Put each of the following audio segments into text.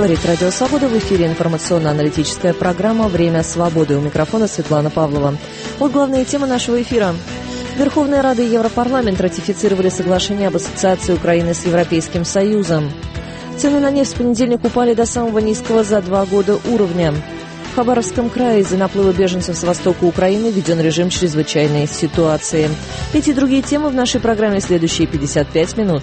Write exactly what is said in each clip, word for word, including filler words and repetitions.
Говорит Радио Свобода. В эфире информационно-аналитическая программа «Время свободы». У микрофона Светлана Павлова. Вот главные темы нашего эфира. Верховная Рада и Европарламент ратифицировали соглашение об ассоциации Украины с Европейским Союзом. Цены на нефть в понедельник упали до самого низкого за два года уровня. В Хабаровском крае из-за наплыва беженцев с востока Украины введен режим чрезвычайной ситуации. Эти и другие темы в нашей программе следующие пятьдесят пять минут.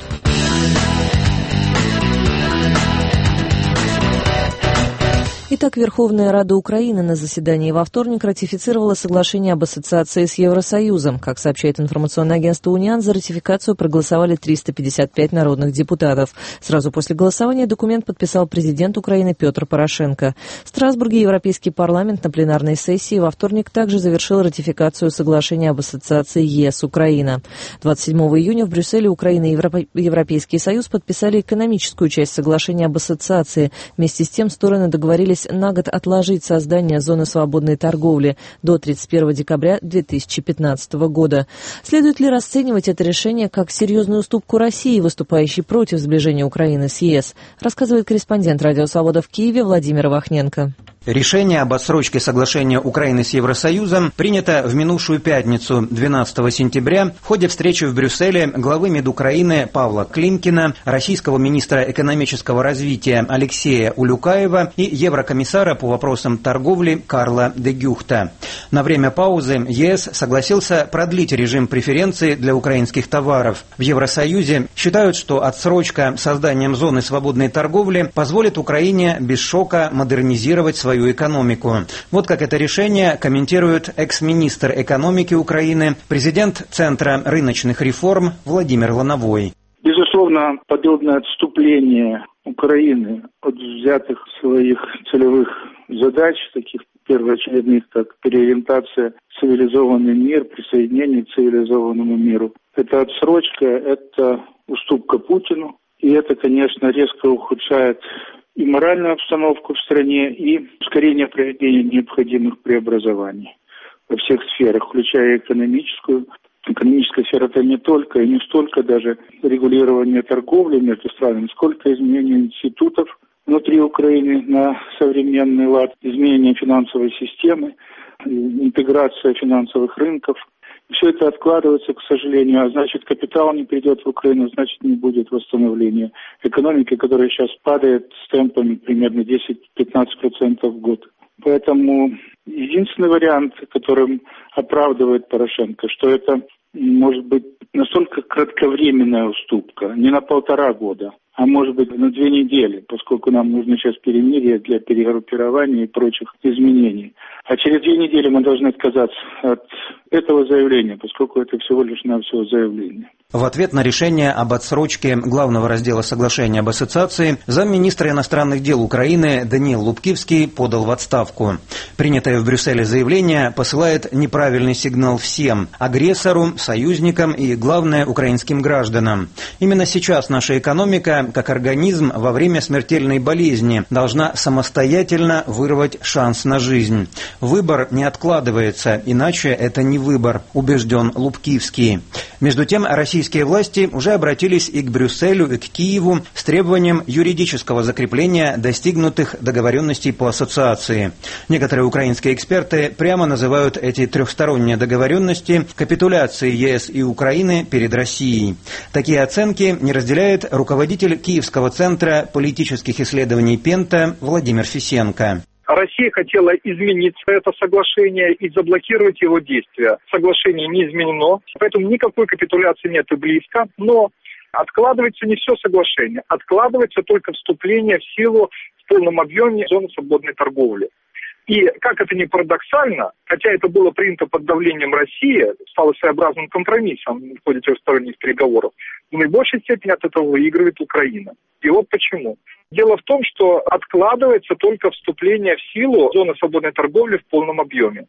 Итак, Верховная Рада Украины на заседании во вторник ратифицировала соглашение об ассоциации с Евросоюзом. Как сообщает информационное агентство «Униан», за ратификацию проголосовали триста пятьдесят пять народных депутатов. Сразу после голосования документ подписал президент Украины Петр Порошенко. В Страсбурге Европейский парламент на пленарной сессии во вторник также завершил ратификацию соглашения об ассоциации ЕС-Украина. двадцать седьмого июня в Брюсселе Украина и Европейский Союз подписали экономическую часть соглашения об ассоциации. Вместе с тем стороны договорились на год отложить создание зоны свободной торговли до тридцать первого декабря две тысячи пятнадцатого года. Следует ли расценивать это решение как серьезную уступку России, выступающей против сближения Украины с ЕС, рассказывает корреспондент Радио Свобода в Киеве Владимир Вахненко. Решение об отсрочке соглашения Украины с Евросоюзом принято в минувшую пятницу, двенадцатого сентября, в ходе встречи в Брюсселе главы МИД Украины Павла Климкина, российского министра экономического развития Алексея Улюкаева и еврокомиссара по вопросам торговли Карла де Гюхта. На время паузы ЕС согласился продлить режим преференций для украинских товаров. В Евросоюзе считают, что отсрочка созданием зоны свободной торговли позволит Украине без шока модернизировать свою экономику. Вот как это решение комментирует экс-министр экономики Украины, президент Центра рыночных реформ Владимир Лановой. Безусловно, подобное отступление Украины от взятых своих целевых задач, таких первоочередных, как переориентация в цивилизованный мир, присоединение к цивилизованному миру. Это отсрочка, это уступка Путину, и это, конечно, резко ухудшает и моральную обстановку в стране, и ускорение проведения необходимых преобразований во всех сферах, включая экономическую. Экономическая сфера — это не только и не столько даже регулирование торговли между странами, сколько изменение институтов внутри Украины на современный лад, изменение финансовой системы, интеграция финансовых рынков. Все это откладывается, к сожалению, а значит, капитал не придет в Украину, значит, не будет восстановления экономики, которая сейчас падает с темпами примерно десять-пятнадцать процентов в год. Поэтому единственный вариант, которым оправдывает Порошенко, что это может быть настолько кратковременная уступка, не на полтора года, а может быть на две недели, поскольку нам нужно сейчас перемирие для перегруппирования и прочих изменений. А через две недели мы должны отказаться от этого заявления, поскольку это всего лишь навсего заявление. В ответ на решение об отсрочке главного раздела соглашения об ассоциации замминистра иностранных дел Украины Даниил Лубкивский подал в отставку. Принятое в Брюсселе заявление посылает неправильный сигнал всем – агрессору, союзникам и, главное, украинским гражданам. Именно сейчас наша экономика, как организм во время смертельной болезни, должна самостоятельно вырвать шанс на жизнь. Выбор не откладывается, иначе это не выбор, убежден Лубкивский. Между тем, российские власти уже обратились и к Брюсселю, и к Киеву с требованием юридического закрепления достигнутых договоренностей по ассоциации. Некоторые украинские эксперты прямо называют эти трехсторонние договоренности капитуляцией ЕС и Украины перед Россией. Такие оценки не разделяет руководитель Киевского центра политических исследований «Пента» Владимир Фисенко. Россия хотела изменить это соглашение и заблокировать его действия. Соглашение не изменено, поэтому никакой капитуляции нет и близко, но откладывается не все соглашение, откладывается только вступление в силу в полном объеме зоны свободной торговли. И, как это ни парадоксально, хотя это было принято под давлением России, стало своеобразным компромиссом в ходе трехсторонних переговоров, в наибольшей степени от этого выигрывает Украина. И вот почему. Дело в том, что откладывается только вступление в силу зоны свободной торговли в полном объеме.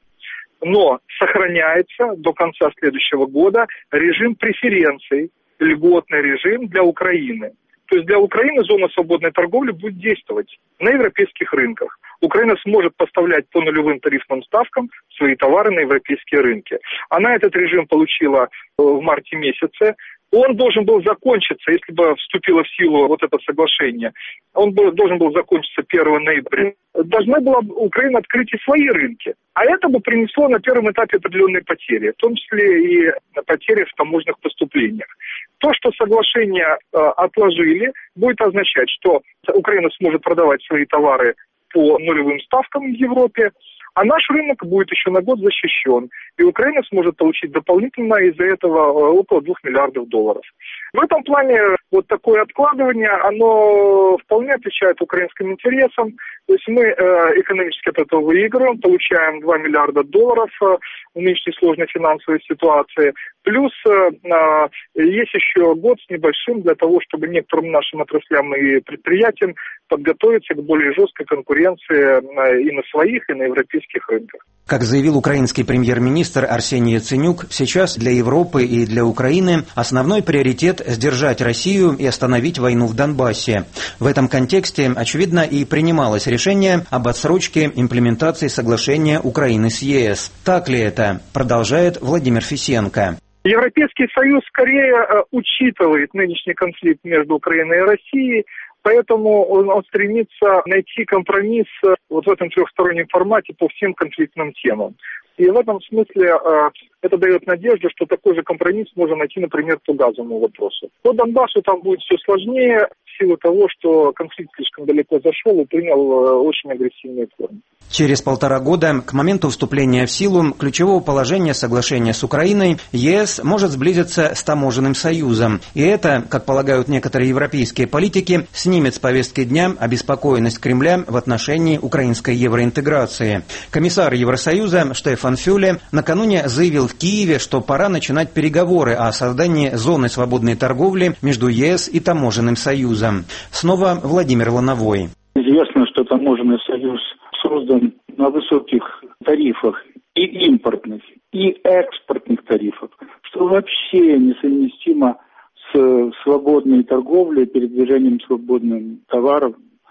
Но сохраняется до конца следующего года режим преференций, льготный режим для Украины. То есть для Украины зона свободной торговли будет действовать на европейских рынках. Украина сможет поставлять по нулевым тарифным ставкам свои товары на европейские рынки. Она этот режим получила в марте месяце Он должен был закончиться, если бы вступило в силу вот это соглашение, он был, должен был закончиться первого ноября. Должна была Украина открыть и свои рынки. А это бы принесло на первом этапе определенные потери, в том числе и потери в таможенных поступлениях. То, что соглашение э, отложили, будет означать, что Украина сможет продавать свои товары по нулевым ставкам в Европе, а наш рынок будет еще на год защищен. И Украина сможет получить дополнительно из-за этого около двух миллиардов долларов. В этом плане вот такое откладывание, оно вполне отвечает украинским интересам. То есть мы э, экономически от этого выигрываем, получаем два миллиарда долларов э, в нынешней сложной финансовой ситуации. Плюс э, есть еще год с небольшим для того, чтобы некоторым нашим отраслям и предприятиям подготовиться к более жесткой конкуренции э, и на своих, и на европейских рынках. Как заявил украинский премьер-министр Арсений Яценюк, сейчас для Европы и для Украины основной приоритет – сдержать Россию и остановить войну в Донбассе. В этом контексте, очевидно, и принималось решение об отсрочке имплементации соглашения Украины с ЕС. Так ли это? Продолжает Владимир Фисенко. Европейский Союз скорее э, учитывает нынешний конфликт между Украиной и Россией, поэтому он, он стремится найти компромисс э, вот в этом трехстороннем формате по всем конфликтным темам. И в этом смысле э, это дает надежду, что такой же компромисс можно найти, например, по газовому вопросу. По Донбассу там будет все сложнее в силу того, что конфликт слишком далеко зашел и принял э, очень агрессивные формы. Через полтора года, к моменту вступления в силу ключевого положения соглашения с Украиной, ЕС может сблизиться с таможенным союзом. И это, как полагают некоторые европейские политики, снимет с повестки дня обеспокоенность Кремля в отношении украинской евроинтеграции. Комиссар Евросоюза Штефан Фюле накануне заявил в Киеве, что пора начинать переговоры о создании зоны свободной торговли между ЕС и таможенным союзом. Снова Владимир Лановой. Известно, что таможенный союз создан на высоких тарифах и импортных, и экспортных тарифах, что вообще несовместимо с свободной торговлей, передвижением свободным товаров,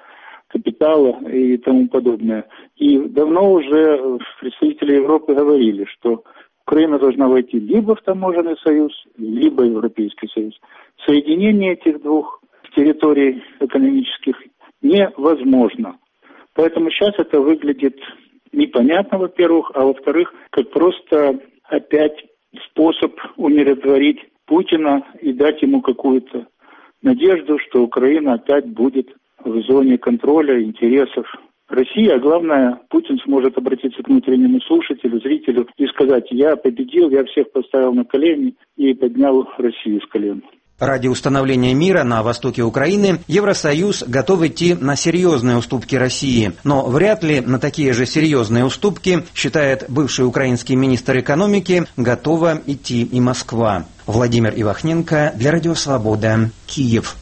капитала и тому подобное. И давно уже представители Европы говорили, что Украина должна войти либо в таможенный союз, либо в Европейский союз. Соединение этих двух территорий экономических невозможно. Поэтому сейчас это выглядит непонятно, во-первых, а во-вторых, как просто опять способ умиротворить Путина и дать ему какую-то надежду, что Украина опять будет в зоне контроля интересов России. А главное, Путин сможет обратиться к внутреннему слушателю, зрителю и сказать: я победил, я всех поставил на колени и поднял Россию с колен. Ради установления мира на востоке Украины Евросоюз готов идти на серьезные уступки России. Но вряд ли на такие же серьезные уступки, считает бывший украинский министр экономики, готова идти и Москва. Владимир Ивахненко для Радио Свобода, Киев.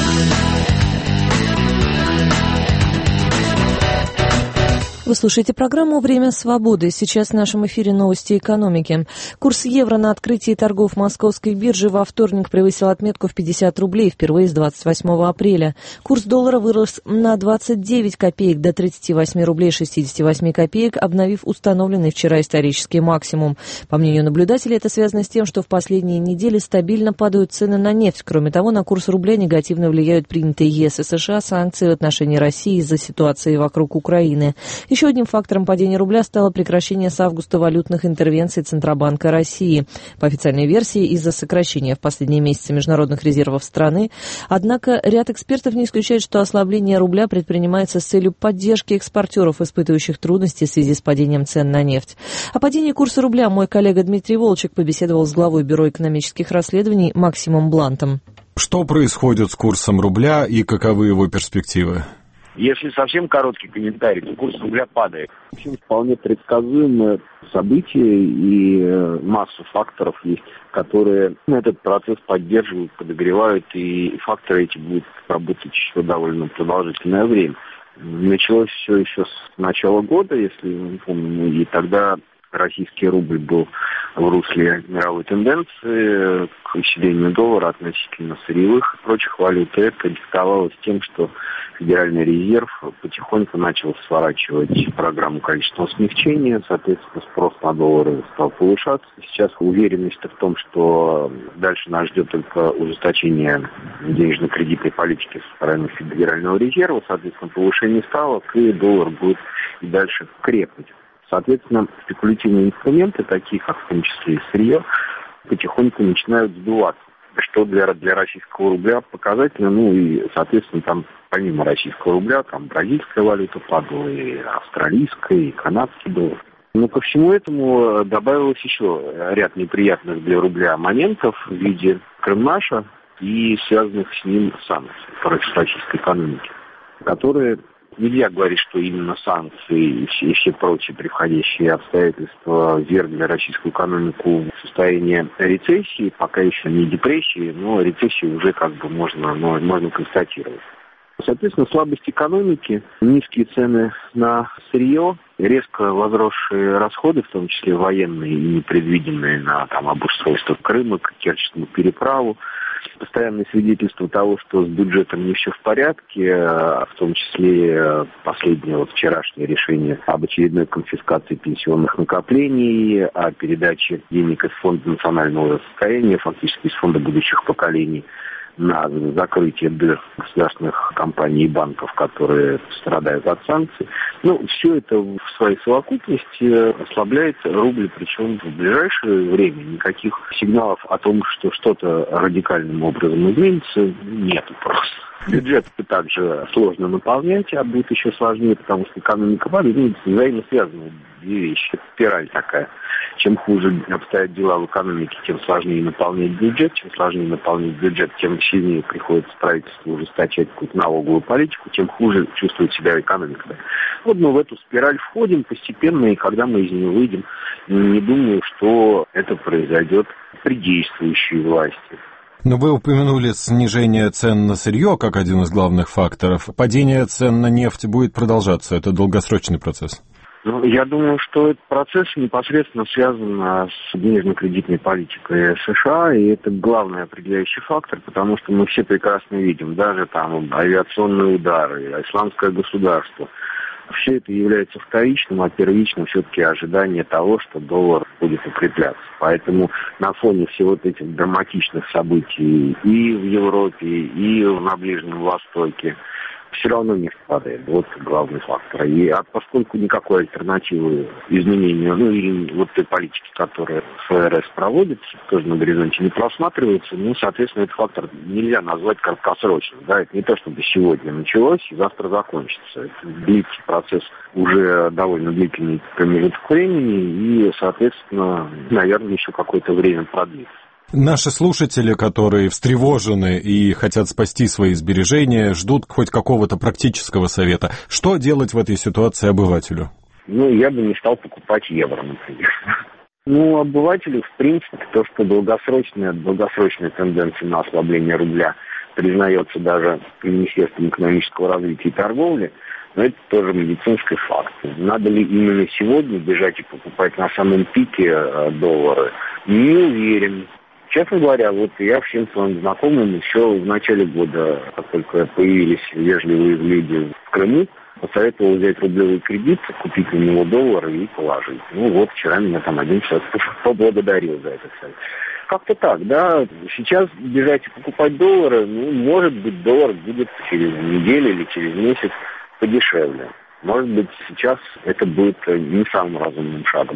Вы слушаете программу «Время свободы». Сейчас в нашем эфире новости экономики. Курс евро на открытии торгов Московской биржи во вторник превысил отметку в пятьдесят рублей впервые с двадцать восьмого апреля. Курс доллара вырос на двадцать девять копеек до тридцать восемь рублей шестьдесят восемь копеек, обновив установленный вчера исторический максимум. По мнению наблюдателей, это связано с тем, что в последние недели стабильно падают цены на нефть. Кроме того, на курс рубля негативно влияют принятые ЕС и США санкции в отношении России из-за ситуации вокруг Украины. Еще одним фактором падения рубля стало прекращение с августа валютных интервенций Центробанка России. По официальной версии, из-за сокращения в последние месяцы международных резервов страны. Однако ряд экспертов не исключает, что ослабление рубля предпринимается с целью поддержки экспортеров, испытывающих трудности в связи с падением цен на нефть. О падении курса рубля мой коллега Дмитрий Волчек побеседовал с главой Бюро экономических расследований Максимом Блантом. Что происходит с курсом рубля и каковы его перспективы? Если совсем короткий комментарий, то курс рубля падает. В общем, вполне предсказуемое событие и масса факторов есть, которые этот процесс поддерживают, подогревают, и факторы эти будут работать еще довольно продолжительное время. Началось все еще с начала года, если мы помним, и тогда российский рубль был в русле мировой тенденции к усилению доллара относительно сырьевых и прочих валют. И это диктовалось тем, что Федеральный резерв потихоньку начал сворачивать программу количественного смягчения, соответственно, спрос на доллары стал повышаться. Сейчас уверенность в том, что дальше нас ждет только ужесточение денежно-кредитной политики со стороны Федерального резерва, соответственно, повышение ставок, и доллар будет и дальше крепнуть. Соответственно, спекулятивные инструменты, такие как в том числе и сырье, потихоньку начинают сдуваться, что для, для российского рубля показательно. Ну и, соответственно, там помимо российского рубля, там бразильская валюта падала, и австралийская, и канадский доллар. Но ко всему этому добавилось еще ряд неприятных для рубля моментов в виде Крымнаша и связанных с ним санкций против российской экономики, которые... Нельзя говорить, что именно санкции и все, и все прочие приходящие обстоятельства ввергли российскую экономику в состояние рецессии, пока еще не депрессии, но рецессию уже как бы можно, но, можно констатировать. Соответственно, слабость экономики, низкие цены на сырье, резко возросшие расходы, в том числе военные и непредвиденные, на там, обустройство Крыма, Керченскую переправу, постоянное свидетельство того, что с бюджетом не все в порядке, в том числе последнее вот вчерашнее решение об очередной конфискации пенсионных накоплений, о передаче денег из Фонда национального состояния, фактически из Фонда будущих поколений, на закрытие дыр государственных компаний и банков, которые страдают от санкций. Ну, все это в своей совокупности ослабляет рубль, причем в ближайшее время никаких сигналов о том, что что-то радикальным образом изменится, нету просто. Бюджет также сложно наполнять, а будет еще сложнее, потому что экономика падает, взаимосвязаны две вещи. Спираль такая. Чем хуже обстоят дела в экономике, тем сложнее наполнять бюджет. Чем сложнее наполнять бюджет, тем сильнее приходится правительству ужесточать какую-то налоговую политику, тем хуже чувствует себя экономика. Вот мы в эту спираль входим постепенно, и когда мы из нее выйдем, не думаю, что это произойдет при действующей власти. Но вы упомянули снижение цен на сырье как один из главных факторов. Падение цен на нефть будет продолжаться. Это долгосрочный процесс. Ну, я думаю, что этот процесс непосредственно связан с денежно-кредитной политикой США, и это главный определяющий фактор, потому что мы все прекрасно видим, даже там авиационные удары, исламское государство. Все это является вторичным, а первичным все-таки ожидание того, что доллар будет укрепляться. Поэтому на фоне всего вот этих драматичных событий и в Европе, и на Ближнем Востоке все равно нефть падает. Вот главный фактор. И а поскольку никакой альтернативы изменению, ну или вот той политики, которая ФРС проводит, тоже на горизонте не просматривается, ну, соответственно, этот фактор нельзя назвать краткосрочным. Да, это не то, чтобы сегодня началось и завтра закончится. Это длится процесс уже довольно длительный промежуток времени и, соответственно, наверное, еще какое-то время продлится. Наши слушатели, которые встревожены и хотят спасти свои сбережения, ждут хоть какого-то практического совета. Что делать в этой ситуации обывателю? Ну, я бы не стал покупать евро, например. Ну, обывателю, в принципе, то, что долгосрочная, долгосрочная тенденция на ослабление рубля признается даже Министерством экономического развития и торговли, но это тоже медицинский факт. Надо ли именно сегодня бежать и покупать на самом пике доллары? Не уверен. Честно говоря, вот я всем своим знакомым еще в начале года, как только появились вежливые люди в Крыму, посоветовал взять рублевый кредит, купить на него доллары и положить. Ну вот, вчера меня там один человек поблагодарил за это. Как-то так, да. Сейчас бежать и покупать доллары, ну, может быть, доллар будет через неделю или через месяц подешевле. Может быть, сейчас это будет не самым разумным шагом.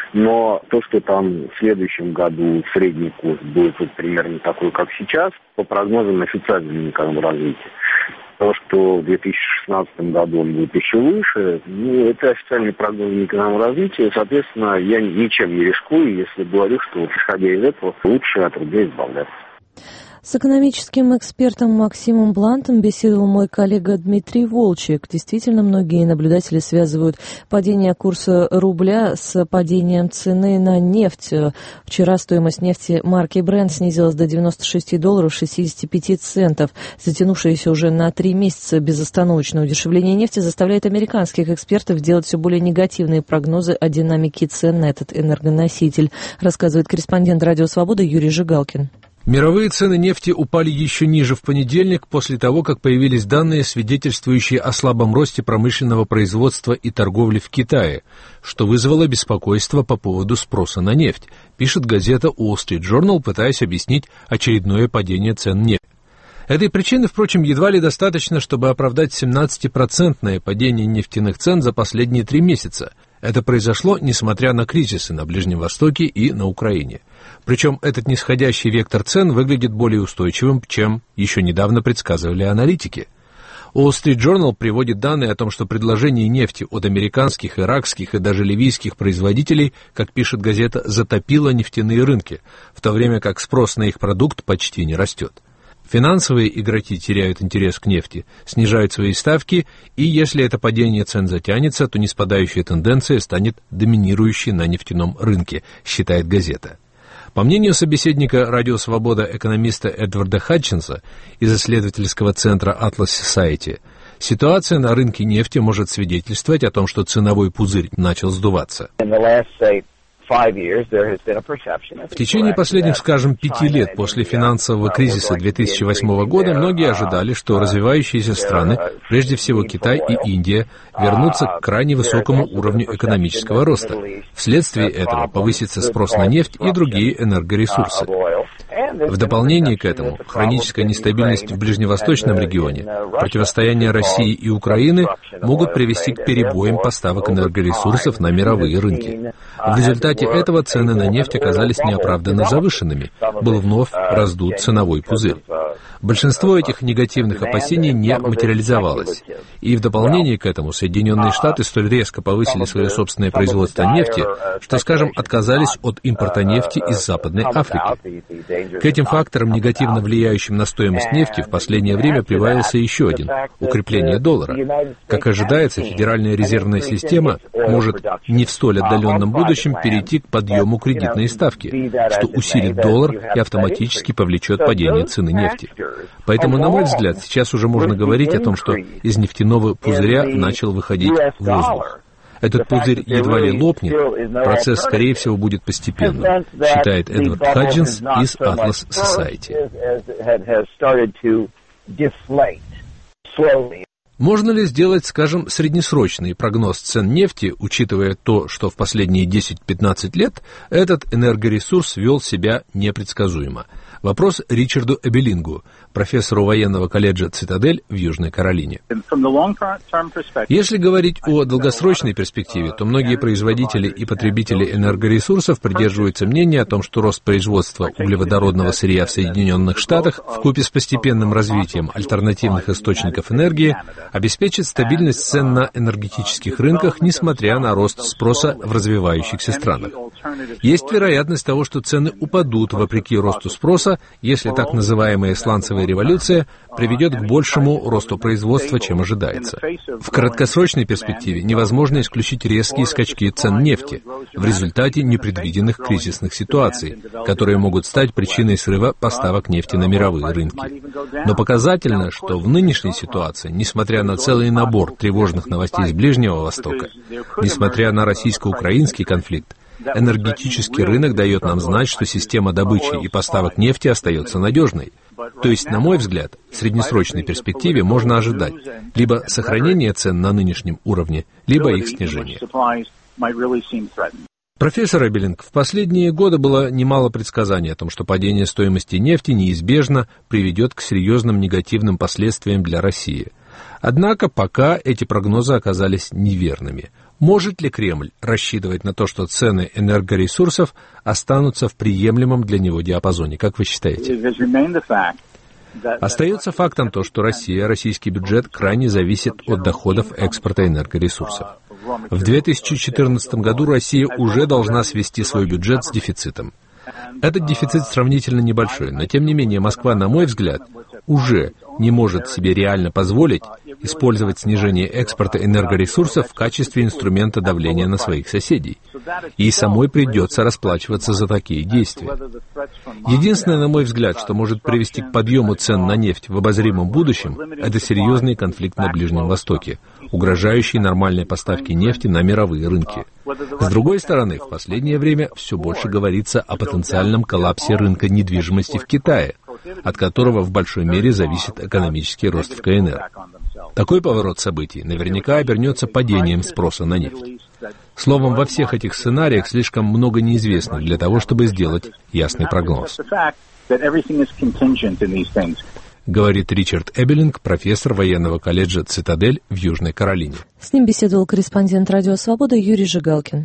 Но то, что там в следующем году средний курс будет вот примерно такой, как сейчас, по прогнозам официального экономразвития, то, что в две тысячи шестнадцатом году он будет еще выше, ну, это официальный прогноз экономразвития, соответственно, я ничем не рискую, если говорю, что, исходя из этого, лучше от рубля избавляться. С экономическим экспертом Максимом Блантом беседовал мой коллега Дмитрий Волчек. Действительно, многие наблюдатели связывают падение курса рубля с падением цены на нефть. Вчера стоимость нефти марки Brent снизилась до девяноста шести долларов шестидесяти пяти центов. Затянувшееся уже на три месяца безостановочное удешевление нефти заставляет американских экспертов делать все более негативные прогнозы о динамике цен на этот энергоноситель, рассказывает корреспондент «Радио Свобода» Юрий Жигалкин. Мировые цены нефти упали еще ниже в понедельник после того, как появились данные, свидетельствующие о слабом росте промышленного производства и торговли в Китае, что вызвало беспокойство по поводу спроса на нефть, пишет газета Wall Street Journal, пытаясь объяснить очередное падение цен нефти. Этой причины, впрочем, едва ли достаточно, чтобы оправдать семнадцатипроцентное падение нефтяных цен за последние три месяца. Это произошло, несмотря на кризисы на Ближнем Востоке и на Украине. Причем этот нисходящий вектор цен выглядит более устойчивым, чем еще недавно предсказывали аналитики. Wall Street Journal приводит данные о том, что предложение нефти от американских, иракских и даже ливийских производителей, как пишет газета, затопило нефтяные рынки, в то время как спрос на их продукт почти не растет. Финансовые игроки теряют интерес к нефти, снижают свои ставки, и если это падение цен затянется, то ниспадающая тенденция станет доминирующей на нефтяном рынке, считает газета. По мнению собеседника «Радио Свобода» экономиста Эдварда Хатчинса из исследовательского центра Atlas Society, ситуация на рынке нефти может свидетельствовать о том, что ценовой пузырь начал сдуваться. В течение последних, скажем, пяти лет после финансового кризиса две тысячи восьмого года многие ожидали, что развивающиеся страны, прежде всего Китай и Индия, вернутся к крайне высокому уровню экономического роста. Вследствие этого повысится спрос на нефть и другие энергоресурсы. В дополнение к этому, хроническая нестабильность в ближневосточном регионе, противостояние России и Украины могут привести к перебоям поставок энергоресурсов на мировые рынки. В результате этого цены на нефть оказались неоправданно завышенными, был вновь раздут ценовой пузырь. Большинство этих негативных опасений не материализовалось. И в дополнение к этому Соединенные Штаты столь резко повысили свое собственное производство нефти, что, скажем, отказались от импорта нефти из Западной Африки. К этим факторам, негативно влияющим на стоимость нефти, в последнее время прибавился еще один – укрепление доллара. Как ожидается, Федеральная резервная система может не в столь отдаленном будущем перейти к подъему кредитной ставки, что усилит доллар и автоматически повлечет падение цены нефти. Поэтому, на мой взгляд, сейчас уже можно говорить о том, что из нефтяного пузыря начал выходить воздух. Этот пузырь едва ли лопнет, процесс, скорее всего, будет постепенным, считает Эдвард Хаджинс из Atlas Society. Можно ли сделать, скажем, среднесрочный прогноз цен нефти, учитывая то, что в последние десять-пятнадцать лет этот энергоресурс вел себя непредсказуемо? Вопрос Ричарду Эбелингу, профессору военного колледжа «Цитадель» в Южной Каролине. Если говорить о долгосрочной перспективе, то многие производители и потребители энергоресурсов придерживаются мнения о том, что рост производства углеводородного сырья в Соединенных Штатах вкупе с постепенным развитием альтернативных источников энергии обеспечит стабильность цен на энергетических рынках, несмотря на рост спроса в развивающихся странах. Есть вероятность того, что цены упадут вопреки росту спроса, если так называемая сланцевая революция приведет к большему росту производства, чем ожидается. В краткосрочной перспективе невозможно исключить резкие скачки цен нефти в результате непредвиденных кризисных ситуаций, которые могут стать причиной срыва поставок нефти на мировые рынки. Но показательно, что в нынешней ситуации, несмотря на целый набор тревожных новостей с Ближнего Востока, несмотря на российско-украинский конфликт, энергетический рынок дает нам знать, что система добычи и поставок нефти остается надежной. То есть, на мой взгляд, в среднесрочной перспективе можно ожидать либо сохранение цен на нынешнем уровне, либо их снижение. Профессор Эбелинг, в последние годы было немало предсказаний о том, что падение стоимости нефти неизбежно приведет к серьезным негативным последствиям для России. Однако пока эти прогнозы оказались неверными. Может ли Кремль рассчитывать на то, что цены энергоресурсов останутся в приемлемом для него диапазоне? Как вы считаете? Остается фактом то, что Россия, российский бюджет крайне зависит от доходов экспорта энергоресурсов. В две тысячи четырнадцатом году Россия уже должна свести свой бюджет с дефицитом. Этот дефицит сравнительно небольшой, но тем не менее Москва, на мой взгляд, уже не может себе реально позволить использовать снижение экспорта энергоресурсов в качестве инструмента давления на своих соседей. Ей самой придется расплачиваться за такие действия. Единственное, на мой взгляд, что может привести к подъему цен на нефть в обозримом будущем, это серьезный конфликт на Ближнем Востоке, угрожающий нормальной поставке нефти на мировые рынки. С другой стороны, в последнее время все больше говорится о потенциальном коллапсе рынка недвижимости в Китае, от которого в большой мере зависит экономический рост в КНР. Такой поворот событий наверняка обернется падением спроса на нефть. Словом, во всех этих сценариях слишком много неизвестных для того, чтобы сделать ясный прогноз. Говорит Ричард Эбелинг, профессор военного колледжа «Цитадель» в Южной Каролине. С ним беседовал корреспондент «Радио Свобода» Юрий Жигалкин.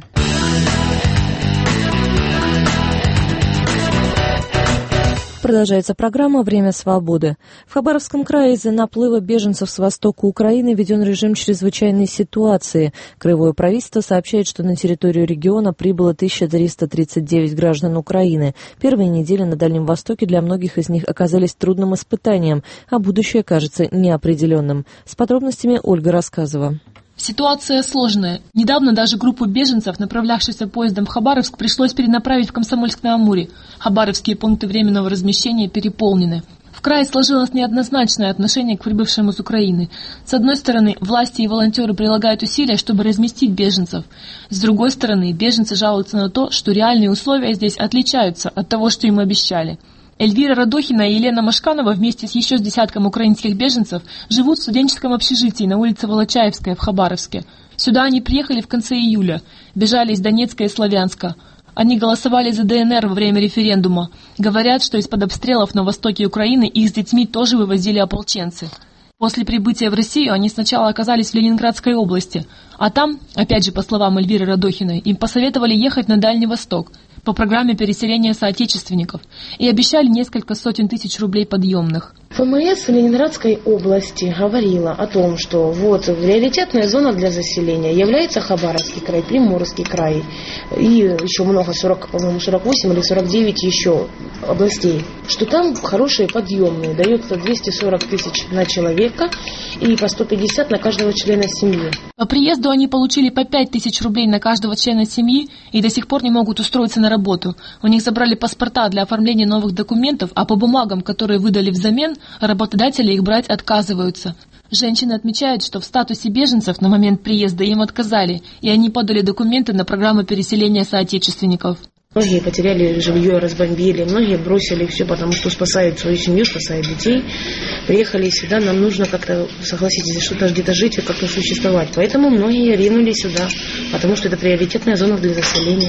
Продолжается программа «Время свободы». В Хабаровском крае из-за наплыва беженцев с востока Украины введен режим чрезвычайной ситуации. Краевое правительство сообщает, что на территорию региона прибыло тысяча триста тридцать девять граждан Украины. Первые недели на Дальнем Востоке для многих из них оказались трудным испытанием, а будущее кажется неопределенным. С подробностями Ольга Рассказова. Ситуация сложная. Недавно даже группу беженцев, направлявшихся поездом в Хабаровск, пришлось перенаправить в Комсомольск-на-Амуре. Хабаровские пункты временного размещения переполнены. В крае сложилось неоднозначное отношение к прибывшим из Украины. С одной стороны, власти и волонтеры прилагают усилия, чтобы разместить беженцев. С другой стороны, беженцы жалуются на то, что реальные условия здесь отличаются от того, что им обещали. Эльвира Радохина и Елена Машканова вместе с еще с десятком украинских беженцев живут в студенческом общежитии на улице Волочаевская в Хабаровске. Сюда они приехали в конце июля, бежали из Донецка и Славянска. Они голосовали за ДНР во время референдума. Говорят, что из-под обстрелов на востоке Украины их с детьми тоже вывозили ополченцы. После прибытия в Россию они сначала оказались в Ленинградской области, а там, опять же по словам Эльвиры Радохиной, им посоветовали ехать на Дальний Восток по программе переселения соотечественников и обещали несколько сотен тысяч рублей подъемных. ФМС в Ленинградской области говорила о том, что вот приоритетная зона для заселения является Хабаровский край, Приморский край и еще много, сорок, по-моему, сорок восемь или сорок девять еще областей, что там хорошие подъемные, дается двести сорок тысяч на человека и по сто пятьдесят на каждого члена семьи. По приезду они получили по пять тысяч рублей на каждого члена семьи и до сих пор не могут устроиться на работу. У них забрали паспорта для оформления новых документов, а по бумагам, которые выдали взамен, работодатели их брать отказываются. Женщины отмечают, что в статусе беженцев на момент приезда им отказали, и они подали документы на программу переселения соотечественников. Многие потеряли жилье, разбомбили, многие бросили все, потому что спасают свою семью, спасают детей. Приехали сюда, нам нужно как-то, согласитесь, что-то где-то жить и как-то существовать. Поэтому многие ринулись сюда, потому что это приоритетная зона для заселения.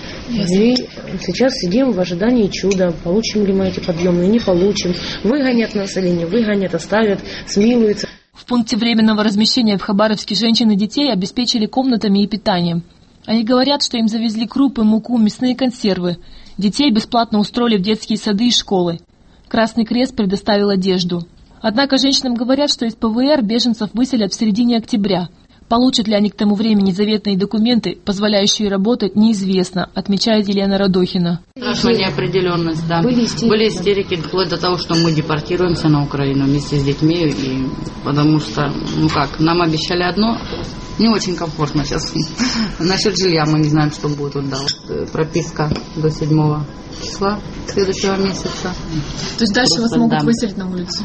И сейчас сидим в ожидании чуда, получим ли мы эти подъемные, не получим. Выгонят население, выгонят, оставят, смилуются. В пункте временного размещения в Хабаровске женщин и детей обеспечили комнатами и питанием. Они говорят, что им завезли крупы, муку, мясные консервы. Детей бесплатно устроили в детские сады и школы. Красный Крест предоставил одежду. Однако женщинам говорят, что из ПВР беженцев выселят в середине октября. Получат ли они к тому времени заветные документы, позволяющие работать, неизвестно, отмечает Елена Радохина. Страшная неопределенность, да. Были истерики. Были истерики вплоть до того, что мы депортируемся на Украину вместе с детьми, и потому что, ну как, нам обещали одно, не очень комфортно сейчас. Насчет жилья мы не знаем, что будет. Вот, да, вот, прописка до седьмого числа следующего месяца. То есть дальше Просто, вас могут да. выселить на улицу?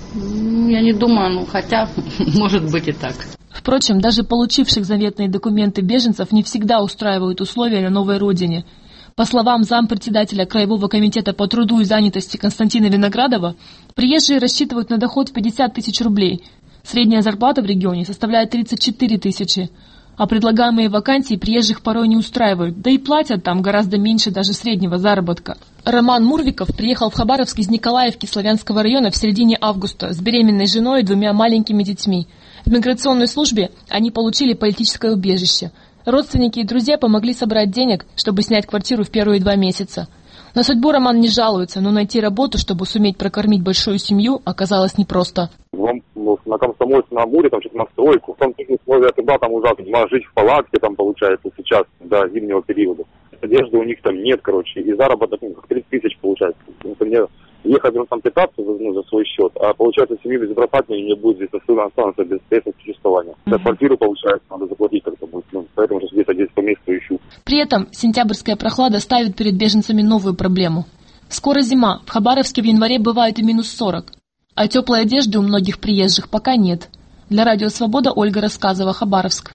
Я не думаю, ну хотя, может быть и так. Впрочем, даже получивших заветные документы беженцев не всегда устраивают условия на новой родине. По словам зампредседателя Краевого комитета по труду и занятости Константина Виноградова, приезжие рассчитывают на доход в пятьдесят тысяч рублей. Средняя зарплата в регионе составляет тридцать четыре тысячи. А предлагаемые вакансии приезжих порой не устраивают, да и платят там гораздо меньше даже среднего заработка. Роман Мурвиков приехал в Хабаровск из Николаевки Славянского района в середине августа с беременной женой и двумя маленькими детьми. В миграционной службе они получили политическое убежище. Родственники и друзья помогли собрать денег, чтобы снять квартиру в первые два месяца. На судьбу Роман не жалуется, но найти работу, чтобы суметь прокормить большую семью, оказалось непросто. На Комсомольск на Амуре, там что-то на стройку, там такие условия, когда там ужасно, жить в палатке, там получается сейчас, до зимнего периода. одежды у них там нет, короче, и заработок ну, как тридцать тысяч получается. Например, ехать ну, там питаться ну, за свой счет, а получается семью без зарплаты не будет здесь останутся без средств существования. Mm-hmm. За квартиру, получается, надо заплатить как-то будет, ну, поэтому сейчас где-то здесь по месту ищу. При этом сентябрьская прохлада ставит перед беженцами новую проблему. Скоро зима, в Хабаровске в январе бывает и минус сорок, а теплой одежды у многих приезжих пока нет. Для Радио Свобода Ольга Рассказова, Хабаровск.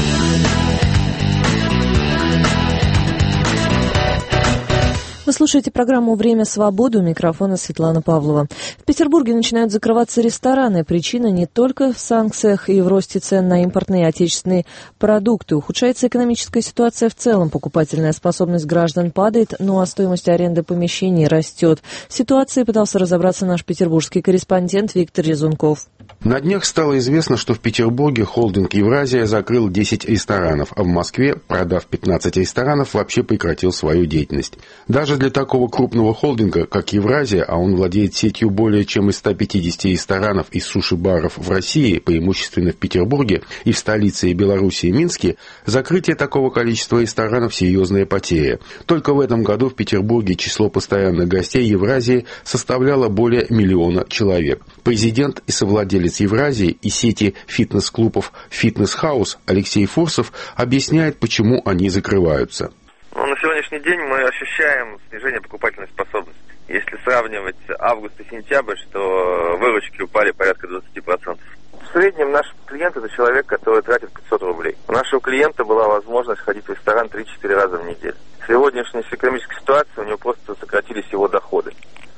Вы слушаете программу «Время свободы», у микрофона Светлана Павлова. В Петербурге начинают закрываться рестораны. Причина не только в санкциях и в росте цен на импортные и отечественные продукты. Ухудшается экономическая ситуация в целом. Покупательная способность граждан падает, ну а стоимость аренды помещений растет. В ситуации пытался разобраться наш петербургский корреспондент Виктор Резунков. На днях стало известно, что в Петербурге холдинг «Евразия» закрыл десять ресторанов, а в Москве, продав пятнадцать ресторанов, вообще прекратил свою деятельность. Даже для такого крупного холдинга, как «Евразия», а он владеет сетью более чем из ста пятидесяти ресторанов и суши-баров в России, преимущественно в Петербурге и в столице Белоруссии Минске, закрытие такого количества ресторанов – серьезная потеря. Только в этом году в Петербурге число постоянных гостей «Евразии» составляло более миллиона человек. Президент и совладелец «Евразии» и сети фитнес-клубов «Фитнес-хаус» Алексей Фурсов объясняет, почему они закрываются. Ну, на сегодняшний день мы ощущаем снижение покупательной способности. Если сравнивать август и сентябрь, что выручки упали порядка двадцать процентов. В среднем наш клиент – это человек, который тратит пятьсот рублей. У нашего клиента была возможность ходить в ресторан три-четыре раза в неделю. В сегодняшней экономической ситуации у него просто сократились его доходы.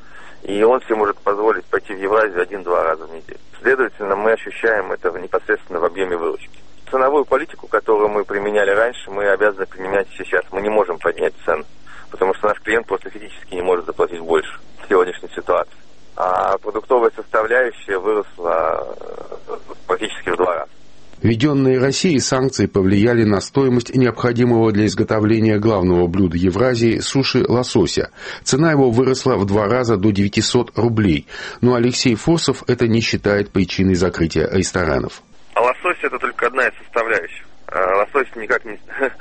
И он себе может позволить пойти в Евразию один-два раза в неделю. Следовательно, мы ощущаем это непосредственно в объеме выручки. Ценовую политику, которую мы применяли раньше, мы обязаны применять сейчас. Мы не можем поднять цены, потому что наш клиент просто физически не может заплатить больше в сегодняшней ситуации. А продуктовая составляющая выросла практически в два раза. Введенные Россией санкции повлияли на стоимость необходимого для изготовления главного блюда Евразии суши лосося. Цена его выросла в два раза до девятисот рублей. Но Алексей Фурсов это не считает причиной закрытия ресторанов. А лосось это только одна из составляющих. Лосось никак не...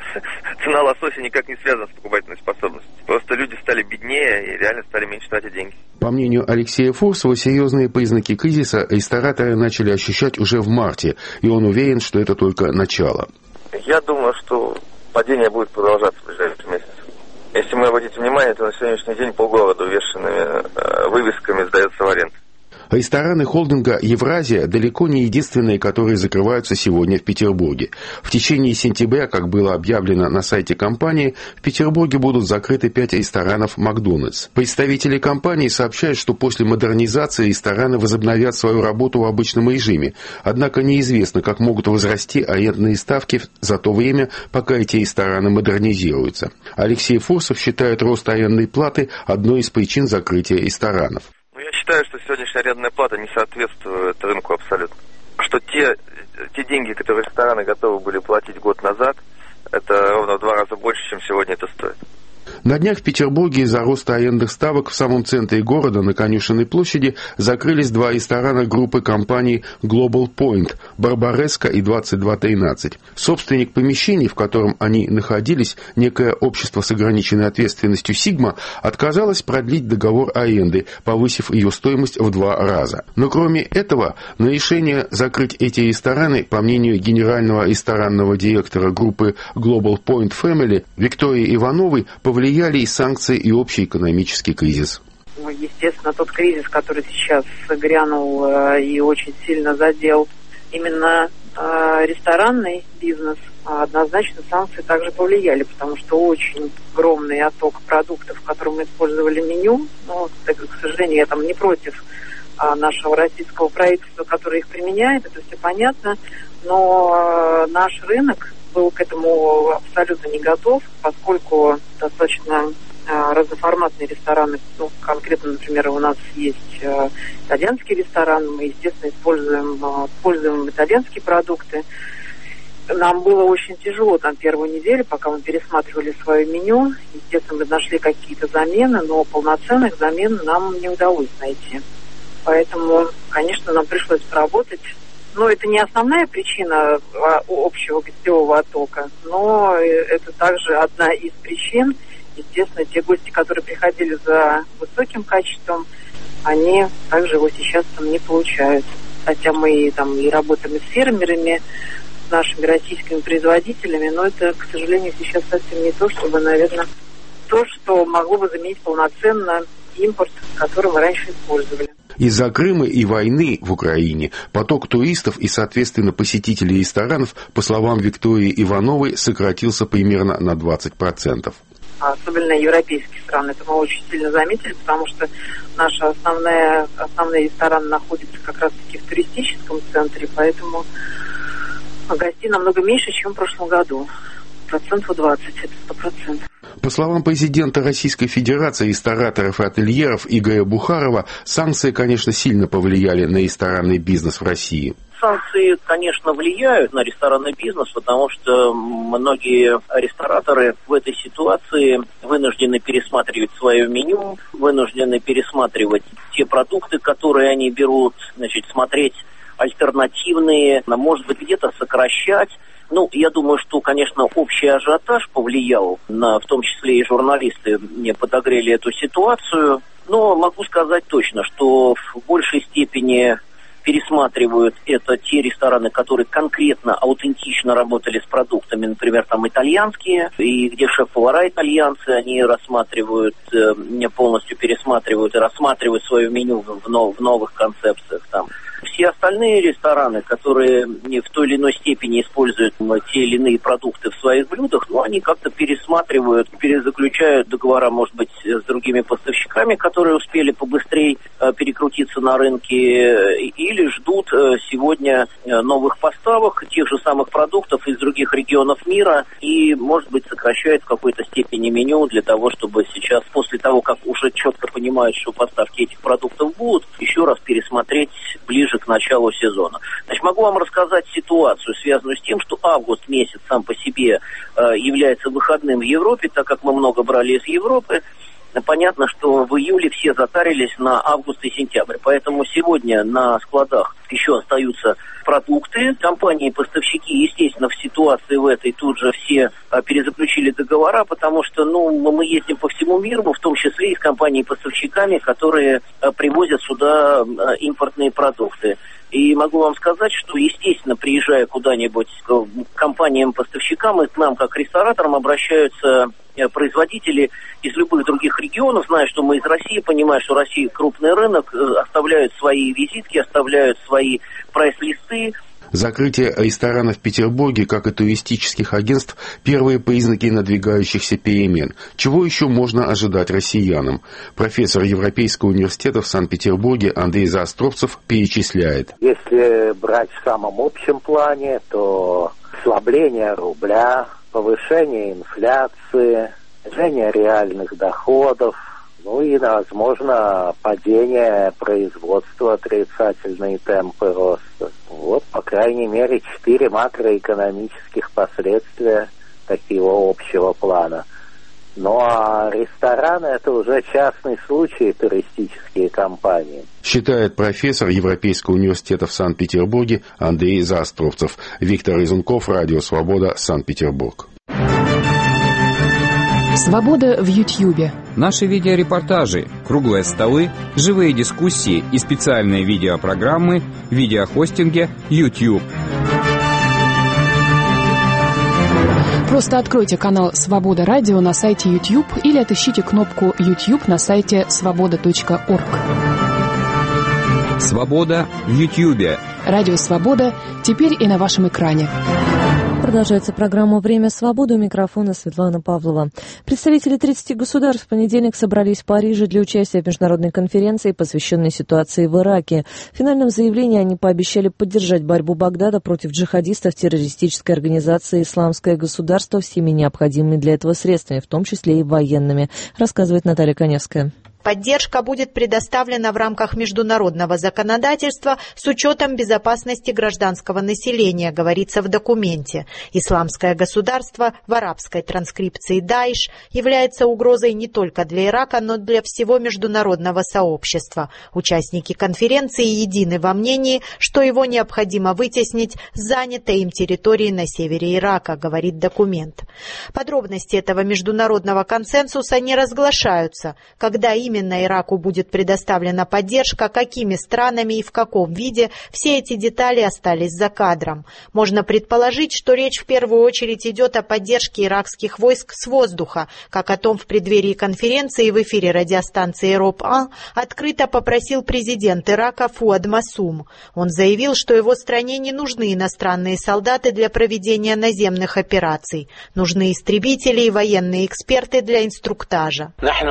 Цена лосося никак не связана с покупательной способностью. Просто люди стали беднее и реально стали меньше тратить деньги. По мнению Алексея Фурсова, серьезные признаки кризиса рестораторы начали ощущать уже в марте, и он уверен, что это только начало. Я думаю, что падение будет продолжаться в ближайшие месяцы. Если мы обратите внимание, то на сегодняшний день полгорода увешанными вывесками сдается в аренду. Рестораны холдинга «Евразия» далеко не единственные, которые закрываются сегодня в Петербурге. В течение сентября, как было объявлено на сайте компании, в Петербурге будут закрыты пять ресторанов «Макдональдс». Представители компании сообщают, что после модернизации рестораны возобновят свою работу в обычном режиме. Однако неизвестно, как могут возрасти арендные ставки за то время, пока эти рестораны модернизируются. Алексей Фурсов считает рост арендной платы одной из причин закрытия ресторанов. Я считаю, что сегодняшняя арендная плата не соответствует рынку абсолютно. Что те, те деньги, которые рестораны готовы были платить год назад, это ровно в два раза больше, чем сегодня это стоит. На днях в Петербурге из-за роста арендных ставок в самом центре города на Конюшенной площади закрылись два ресторана группы компаний Global Point, Барбареска и двадцать два тринадцать. Собственник помещений, в котором они находились, некое общество с ограниченной ответственностью Sigma, отказалось продлить договор аренды, повысив ее стоимость в два раза. Но кроме этого, на решение закрыть эти рестораны, по мнению генерального ресторанного директора группы Global Point Family Виктории Ивановой, повлияли и санкции, и общий экономический кризис. Естественно, тот кризис, который сейчас грянул э, и очень сильно задел именно э, ресторанный бизнес, однозначно санкции также повлияли, потому что очень огромный отток продуктов, которые мы использовали в меню, ну, так, к сожалению, я там не против а, нашего российского правительства, которое их применяет, это все понятно, но э, наш рынок был к этому абсолютно не готов, поскольку достаточно э, разноформатные рестораны, ну, конкретно, например, у нас есть э, итальянский ресторан, мы, естественно, используем, э, используем итальянские продукты. Нам было очень тяжело там первую неделю, пока мы пересматривали свое меню. Естественно, мы нашли какие-то замены, но полноценных замен нам не удалось найти. Поэтому, конечно, нам пришлось поработать Но это не основная причина общего гостевого оттока, но это также одна из причин. Естественно, те гости, которые приходили за высоким качеством, они также его сейчас там не получают. Хотя мы там и работаем и с фермерами, с нашими российскими производителями, но это, к сожалению, сейчас совсем не то, чтобы, наверное, то, что могло бы заменить полноценно импорт, который мы раньше использовали. Из-за Крыма и войны в Украине поток туристов и, соответственно, посетителей ресторанов, по словам Виктории Ивановой, сократился примерно на двадцать процентов. Особенно европейские страны. Это мы очень сильно заметили, потому что наши основные, основные рестораны находятся как раз-таки в туристическом центре, поэтому гостей намного меньше, чем в прошлом году. Процентов двадцать, это сто процентов. По словам президента Российской Федерации рестораторов и ательеров Игоря Бухарова, санкции, конечно, сильно повлияли на ресторанный бизнес в России. Санкции, конечно, влияют на ресторанный бизнес, потому что многие рестораторы в этой ситуации вынуждены пересматривать свое меню, вынуждены пересматривать те продукты, которые они берут, значит, смотреть альтернативные, может быть, где-то сокращать. Ну, я думаю, что, конечно, общий ажиотаж повлиял, на, в том числе и журналисты мне подогрели эту ситуацию. Но могу сказать точно, что в большей степени пересматривают это те рестораны, которые конкретно, аутентично работали с продуктами, например, там итальянские, и где шеф-повара итальянцы, они рассматривают, э, полностью пересматривают и рассматривают свое меню в, нов, в новых концепциях там. Все остальные рестораны, которые в той или иной степени используют те или иные продукты в своих блюдах, ну, они как-то пересматривают, перезаключают договора, может быть, с другими поставщиками, которые успели побыстрее э, перекрутиться на рынке, или ждут э, сегодня новых поставок тех же самых продуктов из других регионов мира и, может быть, сокращают в какой-то степени меню для того, чтобы сейчас, после того, как уже четко понимают, что поставки этих продуктов будут, еще раз пересмотреть ближе к началу сезона. Значит, могу вам рассказать ситуацию, связанную с тем, что август месяц сам по себе э, является выходным в Европе, так как мы много брали из Европы. Понятно, что в июле все затарились на август и сентябрь. Поэтому сегодня на складах еще остаются продукты. Компании-поставщики, естественно, в ситуации в этой тут же все а, перезаключили договора, потому что ну, мы ездим по всему миру, в том числе и с компаниями-поставщиками, которые а, привозят сюда а, импортные продукты. И могу вам сказать, что, естественно, приезжая куда-нибудь к компаниям-поставщикам, и к нам, как к рестораторам, обращаются производители из любых других регионов, зная, что мы из России, понимая, что Россия крупный рынок, оставляют свои визитки, оставляют свои прайс-листы. Закрытие ресторанов в Петербурге, как и туристических агентств, первые признаки надвигающихся перемен. Чего еще можно ожидать россиянам? Профессор Европейского университета в Санкт-Петербурге Андрей Заостровцев перечисляет. Если брать в самом общем плане, то ослабление рубля, повышение инфляции, снижение реальных доходов, ну и, возможно, падение производства, отрицательные темпы роста. Вот, по крайней мере, четыре макроэкономических последствия такого общего плана. Ну а рестораны – это уже частный случай, туристические компании. Считает профессор Европейского университета в Санкт-Петербурге Андрей Заостровцев. Виктор Изунков, Радио Свобода, Санкт-Петербург. Свобода в Ютьюбе. Наши видеорепортажи, круглые столы, живые дискуссии и специальные видеопрограммы в видеохостинге YouTube. Просто откройте канал «Свобода Радио» на сайте YouTube или отыщите кнопку YouTube на сайте свобода точка орг. Свобода в Ютьюбе. Радио «Свобода» теперь и на вашем экране. Продолжается программа «Время свободы». У микрофона Светлана Павлова. Представители тридцати государств в понедельник собрались в Париже для участия в международной конференции, посвященной ситуации в Ираке. В финальном заявлении они пообещали поддержать борьбу Багдада против джихадистов террористической организации «Исламское государство» всеми необходимыми для этого средствами, в том числе и военными, рассказывает Наталья Коневская. Поддержка будет предоставлена в рамках международного законодательства с учетом безопасности гражданского населения, говорится в документе. Исламское государство в арабской транскрипции «Даиш» является угрозой не только для Ирака, но и для всего международного сообщества. Участники конференции едины во мнении, что его необходимо вытеснить с занятой им территории на севере Ирака, говорит документ. Подробности этого международного консенсуса не разглашаются. Когда именно Ираку будет предоставлена поддержка, какими странами и в каком виде, все эти детали остались за кадром. Можно предположить, что речь в первую очередь идет о поддержке иракских войск с воздуха, как о том в преддверии конференции в эфире радиостанции «Европа» открыто попросил президент Ирака Фуад Масум. Он заявил, что его стране не нужны иностранные солдаты для проведения наземных операций. Нужны истребители и военные эксперты для инструктажа.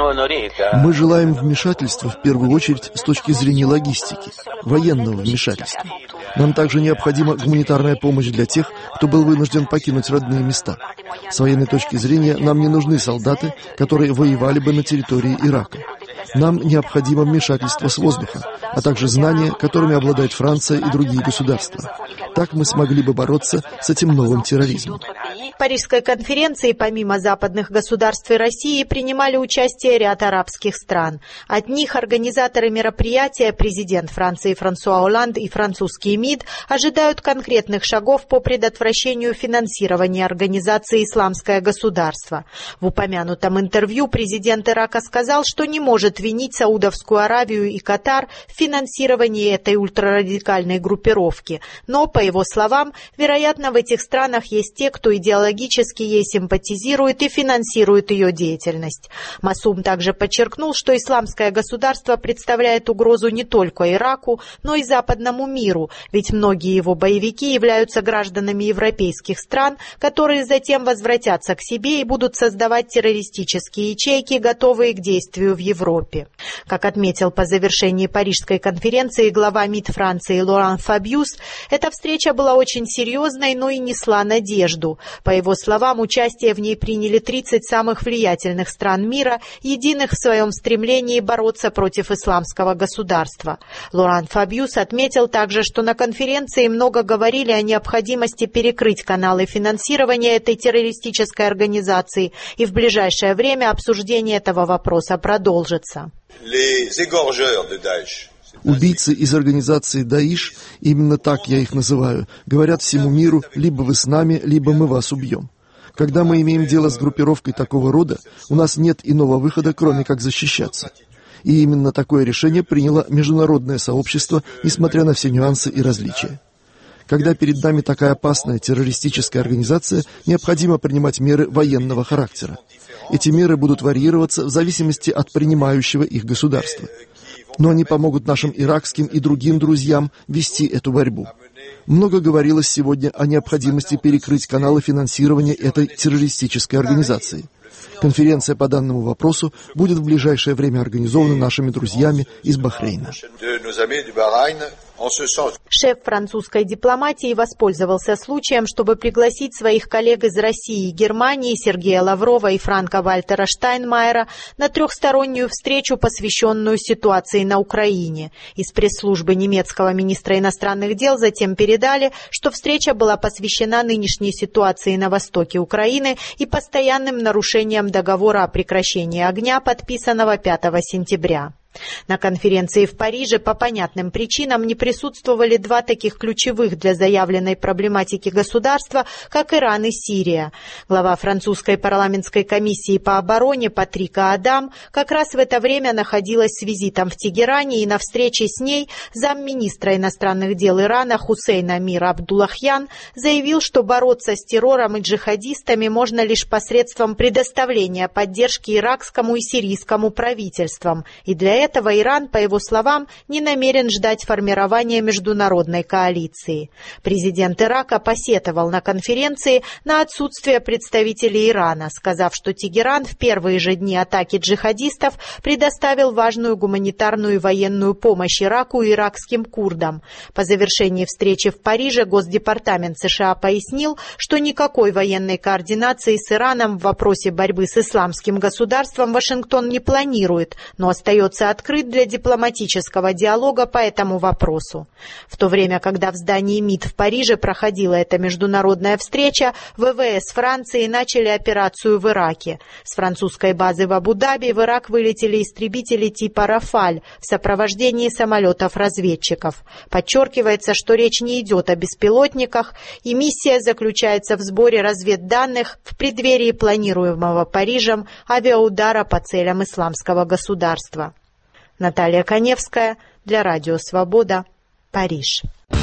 Мы желаем вмешательства в первую очередь с точки зрения логистики, военного вмешательства. Нам также необходима гуманитарная помощь для тех, кто был вынужден покинуть родные места. С военной точки зрения нам не нужны солдаты, которые воевали бы на территории Ирака. Нам необходимо вмешательство с воздуха, а также знания, которыми обладает Франция и другие государства. Так мы смогли бы бороться с этим новым терроризмом. В Парижской конференции помимо западных государств и России принимали участие ряд арабских стран. От них организаторы мероприятия, президент Франции Франсуа Олланд и французский МИД, ожидают конкретных шагов по предотвращению финансирования организации «Исламское государство». В упомянутом интервью президент Ирака сказал, что не может винить Саудовскую Аравию и Катар в финансировании этой ультрарадикальной группировки. Но, по его словам, вероятно, в этих странах есть те, кто идеологически ей симпатизирует и финансирует ее деятельность. Масум также подчеркнул, что исламское государство представляет угрозу не только Ираку, но и западному миру, ведь многие его боевики являются гражданами европейских стран, которые затем возвратятся к себе и будут создавать террористические ячейки, готовые к действию в Европе. Как отметил по завершении Парижской конференции глава МИД Франции Лоран Фабиус, эта встреча была очень серьезной, но и несла надежду. По его словам, участие в ней приняли тридцать самых влиятельных стран мира, единых в своем стремлении бороться против исламского государства. Лоран Фабиус отметил также, что на конференции много говорили о необходимости перекрыть каналы финансирования этой террористической организации, и в ближайшее время обсуждение этого вопроса продолжится. Убийцы из организации «Даиш», именно так я их называю, говорят всему миру: либо вы с нами, либо мы вас убьем. Когда мы имеем дело с группировкой такого рода, у нас нет иного выхода, кроме как защищаться. И именно такое решение приняло международное сообщество, несмотря на все нюансы и различия. Когда перед нами такая опасная террористическая организация, необходимо принимать меры военного характера. Эти меры будут варьироваться в зависимости от принимающего их государства. Но они помогут нашим иракским и другим друзьям вести эту борьбу. Много говорилось сегодня о необходимости перекрыть каналы финансирования этой террористической организации. Конференция по данному вопросу будет в ближайшее время организована нашими друзьями из Бахрейна. Шеф французской дипломатии воспользовался случаем, чтобы пригласить своих коллег из России и Германии Сергея Лаврова и Франка-Вальтера Штайнмайера на трехстороннюю встречу, посвященную ситуации на Украине. Из пресс-службы немецкого министра иностранных дел затем передали, что встреча была посвящена нынешней ситуации на востоке Украины и постоянным нарушениям договора о прекращении огня, подписанного пятого сентября. На конференции в Париже по понятным причинам не присутствовали два таких ключевых для заявленной проблематики государства, как Иран и Сирия. Глава французской парламентской комиссии по обороне Патрика Адам как раз в это время находилась с визитом в Тегеране, и на встрече с ней замминистра иностранных дел Ирана Хусейн Амир Абдуллахьян заявил, что бороться с террором и джихадистами можно лишь посредством предоставления поддержки иракскому и сирийскому правительствам, и для этого этого Иран, по его словам, не намерен ждать формирования международной коалиции. Президент Ирака посетовал на конференции на отсутствие представителей Ирана, сказав, что Тегеран в первые же дни атаки джихадистов предоставил важную гуманитарную и военную помощь Ираку и иракским курдам. По завершении встречи в Париже Госдепартамент США пояснил, что никакой военной координации с Ираном в вопросе борьбы с исламским государством Вашингтон не планирует, но остается открыт для дипломатического диалога по этому вопросу. В то время, когда в здании МИД в Париже проходила эта международная встреча, ВВС Франции начали операцию в Ираке. С французской базы в Абу-Даби в Ирак вылетели истребители типа «Рафаль» в сопровождении самолетов-разведчиков. Подчеркивается, что речь не идет о беспилотниках, и миссия заключается в сборе разведданных в преддверии планируемого Парижем авиаудара по целям исламского государства. Наталья Коневская для Радио Свобода, Париж.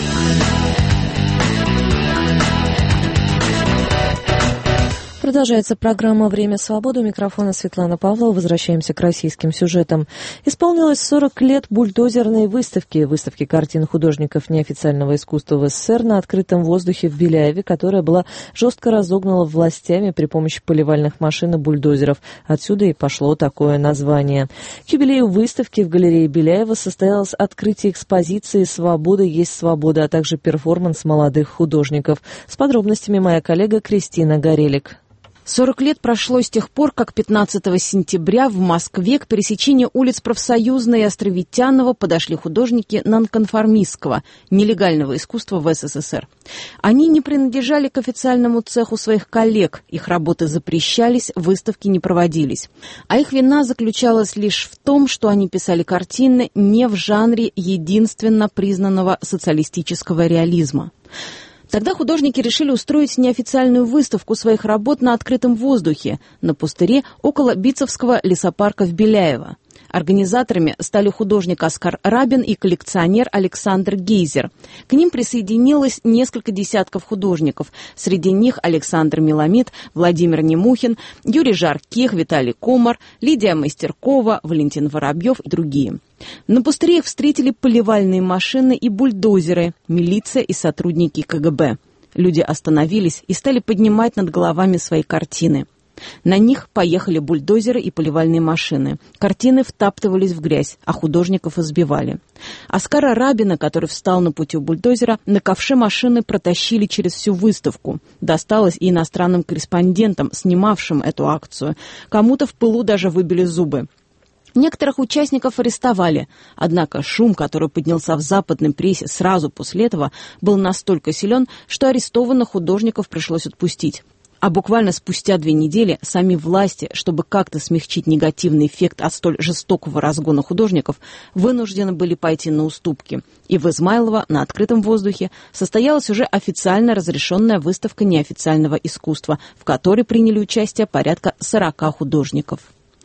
Продолжается программа «Время свободы». У микрофона Светлана Павлова. Возвращаемся к российским сюжетам. Исполнилось сорок лет бульдозерной выставки, выставки картин художников неофициального искусства в СССР на открытом воздухе в Беляеве, которая была жестко разогнана властями при помощи поливальных машин и бульдозеров. Отсюда и пошло такое название. К юбилею выставки в галерее Беляева состоялось открытие экспозиции «Свобода есть свобода», а также перформанс молодых художников. С подробностями моя коллега Кристина Горелик. сорок лет прошло с тех пор, как пятнадцатого сентября в Москве к пересечению улиц Профсоюзной и Островитянова подошли художники нонконформистского, нелегального искусства в СССР. Они не принадлежали к официальному цеху своих коллег, их работы запрещались, выставки не проводились. А их вина заключалась лишь в том, что они писали картины не в жанре единственно признанного социалистического реализма. Тогда художники решили устроить неофициальную выставку своих работ на открытом воздухе, на пустыре около Битцевского лесопарка в Беляево. Организаторами стали художник Оскар Рабин и коллекционер Александр Гейзер. К ним присоединилось несколько десятков художников. Среди них Александр Меламид, Владимир Немухин, Юрий Жарких, Виталий Комар, Лидия Мастеркова, Валентин Воробьев и другие. На пустыре их встретили поливальные машины и бульдозеры, милиция и сотрудники КГБ. Люди остановились и стали поднимать над головами свои картины. На них поехали бульдозеры и поливальные машины. Картины втаптывались в грязь, а художников избивали. Оскара Рабина, который встал на пути у бульдозера, на ковше машины протащили через всю выставку. Досталось и иностранным корреспондентам, снимавшим эту акцию. Кому-то в пылу даже выбили зубы. Некоторых участников арестовали, однако шум, который поднялся в западной прессе сразу после этого, был настолько силен, что арестованных художников пришлось отпустить. А буквально спустя две недели сами власти, чтобы как-то смягчить негативный эффект от столь жестокого разгона художников, вынуждены были пойти на уступки. И в Измайлово на открытом воздухе состоялась уже официально разрешенная выставка неофициального искусства, в которой приняли участие порядка сорока художников.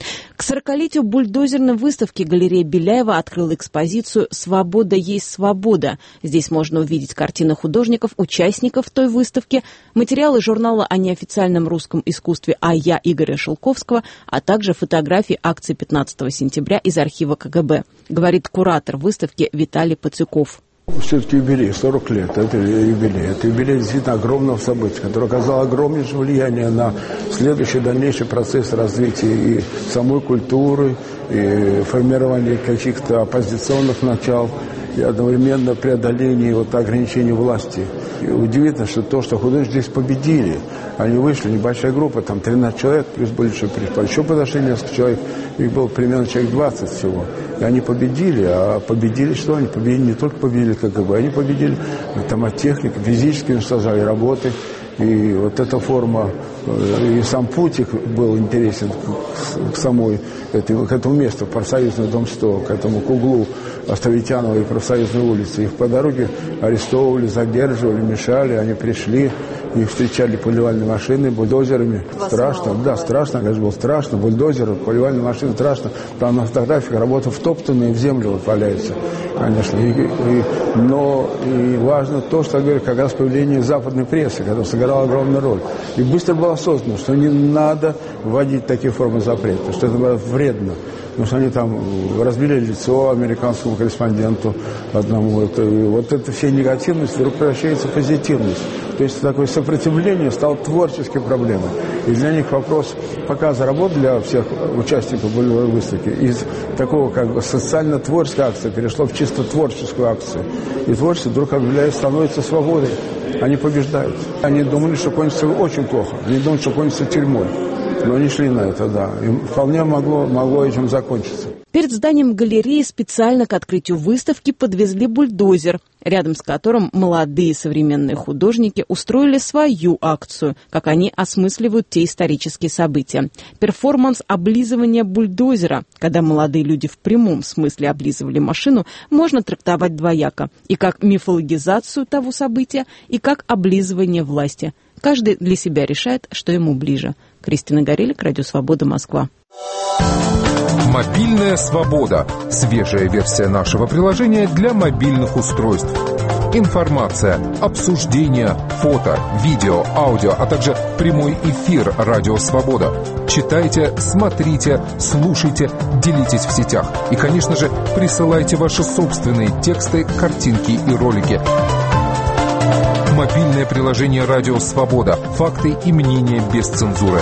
К сорокалетию бульдозерной выставки галерея Беляева открыла экспозицию «Свобода есть свобода». Здесь можно увидеть картины художников, участников той выставки, материалы журнала о неофициальном русском искусстве «А я» Игоря Шелковского, а также фотографии акции пятнадцатого сентября из архива КГБ, говорит куратор выставки Виталий Пацюков. Все-таки юбилей, сорок лет, это юбилей. Это юбилей действительно огромного события, которое оказало огромнейшее влияние на следующий, дальнейший процесс развития и самой культуры, и формирования каких-то оппозиционных начал, и одновременно преодоление вот ограничений власти. И удивительно, что то, что художники здесь победили. Они вышли, небольшая группа, там тринадцать человек, плюс были еще пришли. Еще подошли несколько человек, их было примерно человек двадцать всего. И они победили, а победили что? Они победили, не только победили КГБ, они победили томатехнику, физически уничтожали работы. И вот эта форма, и сам путь их был интересен к, к самой, этой, к этому месту, профсоюзный дом сто, к этому к углу Островитянова и Профсоюзной улицы. Их по дороге арестовывали, задерживали, мешали, они пришли, их встречали поливальные машины, бульдозерами. Страшно, да, страшно, конечно, было страшно, бульдозеры, поливальные машины, страшно. Там на фотографиях работа втоптанная, в землю вот валяется, конечно. И, и, но и важно то, что, я говорю, как раз появление западной прессы, которая сыграла огромную роль. И быстро была осознанно, что не надо вводить такие формы запрета, что это вредно. Потому что они там разбили лицо американскому корреспонденту одному. Это, и вот эта вся негативность вдруг превращается в позитивность. То есть такое сопротивление стало творческой проблемой. И для них вопрос показа работ для всех участников выставки из такого как бы социально-творческой акции перешло в чисто творческую акцию. И творчество вдруг объявляется, становится свободой. Они побеждают. Они думали, что кончится очень плохо. Они думали, что кончится тюрьмой. Но они шли на это, да. И вполне могло, могло этим закончиться. Перед зданием галереи специально к открытию выставки подвезли бульдозер, рядом с которым молодые современные художники устроили свою акцию, как они осмысливают те исторические события. Перформанс облизывания бульдозера, когда молодые люди в прямом смысле облизывали машину, можно трактовать двояко. И как мифологизацию того события, и как облизывание власти. Каждый для себя решает, что ему ближе. Кристина Горелик, Радио Свобода, Москва. Мобильная свобода. Свежая версия нашего приложения для мобильных устройств. Информация, обсуждения, фото, видео, аудио, а также прямой эфир «Радио Свобода». Читайте, смотрите, слушайте, делитесь в сетях. И, конечно же, присылайте ваши собственные тексты, картинки и ролики. Мобильное приложение «Радио Свобода». Факты и мнения без цензуры.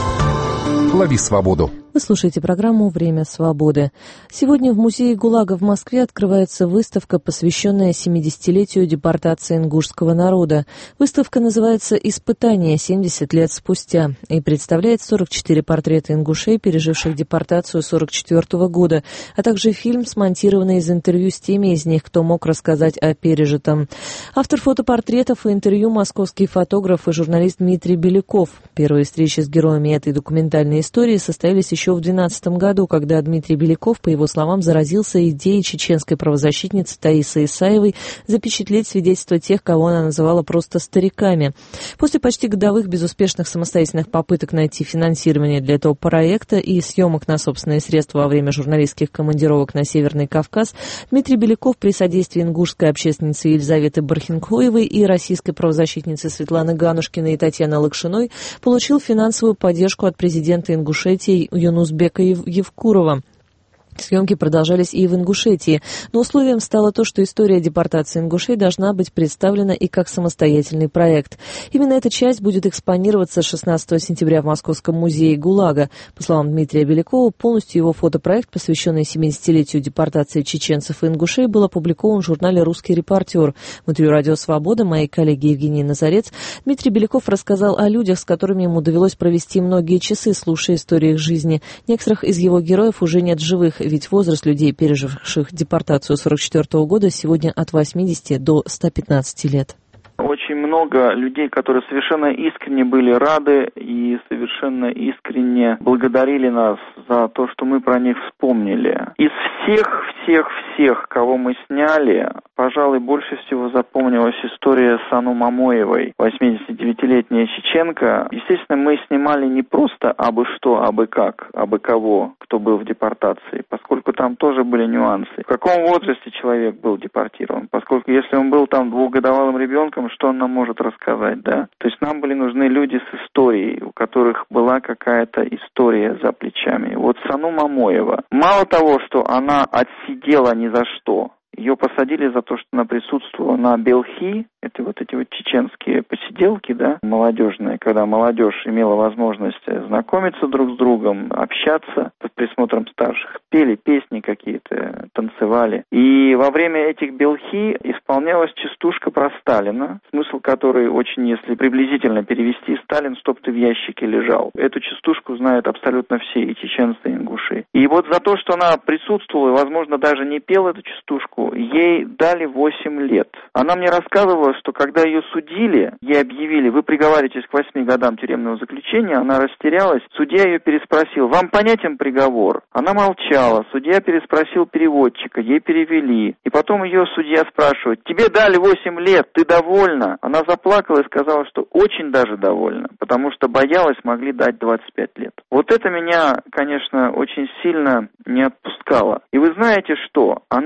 Лови свободу. Вы слушаете программу «Время свободы». Сегодня в музее ГУЛАГа в Москве открывается выставка, посвященная семидесятилетию депортации ингушского народа. Выставка называется «Испытание. семьдесят лет спустя» и представляет сорок четыре портрета ингушей, переживших депортацию сорок четвёртого года, а также фильм, смонтированный из интервью с теми из них, кто мог рассказать о пережитом. Автор фотопортретов и интервью — московский фотограф и журналист Дмитрий Беляков. Первые встречи с героями этой документальной истории состоялись еще в две тысячи двенадцатом году, когда Дмитрий Беляков, по его словам, заразился идеей чеченской правозащитницы Таисы Исаевой запечатлеть свидетельства тех, кого она называла просто стариками. После почти годовых безуспешных самостоятельных попыток найти финансирование для этого проекта и съемок на собственные средства во время журналистских командировок на Северный Кавказ, Дмитрий Беляков при содействии ингушской общественницы Елизаветы Бархинкоевой и российской правозащитницы Светланы Ганушкиной и Татьяны Лакшиной получил финансовую поддержку от президента Ингушетии Юнусбека Евкурова. Съемки продолжались и в Ингушетии, но условием стало то, что история депортации ингушей должна быть представлена и как самостоятельный проект. Именно эта часть будет экспонироваться шестнадцатого сентября в Московском музее ГУЛАГа. По словам Дмитрия Белякова, полностью его фотопроект, посвященный семидесятилетию депортации чеченцев и ингушей, был опубликован в журнале «Русский репортер». В интервью «Радио Свобода» моей коллеги Евгении Назарец Дмитрий Беляков рассказал о людях, с которыми ему довелось провести многие часы, слушая истории их жизни. Некоторых из его героев уже нет в живых, ведь возраст людей, переживших депортацию сорок четвёртого года, сегодня от восьмидесяти до ста пятнадцати лет. Очень много людей, которые совершенно искренне были рады и совершенно искренне благодарили нас за то, что мы про них вспомнили. Из всех, всех, всех, кого мы сняли, пожалуй, больше всего запомнилась история Сану Мамоевой, восьмидесятидевятилетняя чеченка. Естественно, мы снимали не просто абы что, абы как, абы кого, кто был в депортации, поскольку там тоже были нюансы. В каком возрасте человек был депортирован? Поскольку если он был там двухгодовалым ребенком, что он нам может рассказать, да? То есть нам были нужны люди с историей, у которых была какая-то история за плечами. Вот Сану Мамоева. Мало того, что она отсидела ни за что, ее посадили за то, что она присутствовала на Белхи, это вот эти вот чеченские посиделки, да, молодежные, когда молодежь имела возможность знакомиться друг с другом, общаться под присмотром старших, пели песни какие-то, танцевали. И во время этих Белхи исполнялась частушка про Сталина, смысл которой очень, если приблизительно перевести: «Сталин, чтоб ты в ящике лежал». Эту частушку знают абсолютно все, и чеченцы, и ингуши. И вот за то, что она присутствовала и, возможно, даже не пела эту частушку, ей дали восемь лет. Она мне рассказывала, что когда ее судили, ей объявили: вы приговариваетесь к восьми годам тюремного заключения, она растерялась. Судья ее переспросил: вам понятен приговор? Она молчала. Судья переспросил переводчика, ей перевели. И потом ее судья спрашивает: тебе дали восемь лет, ты довольна? Она заплакала и сказала, что очень даже довольна, потому что боялась, могли дать двадцать пять лет. Вот это меня, конечно, очень сильно не отпускало. И вы знаете что? Она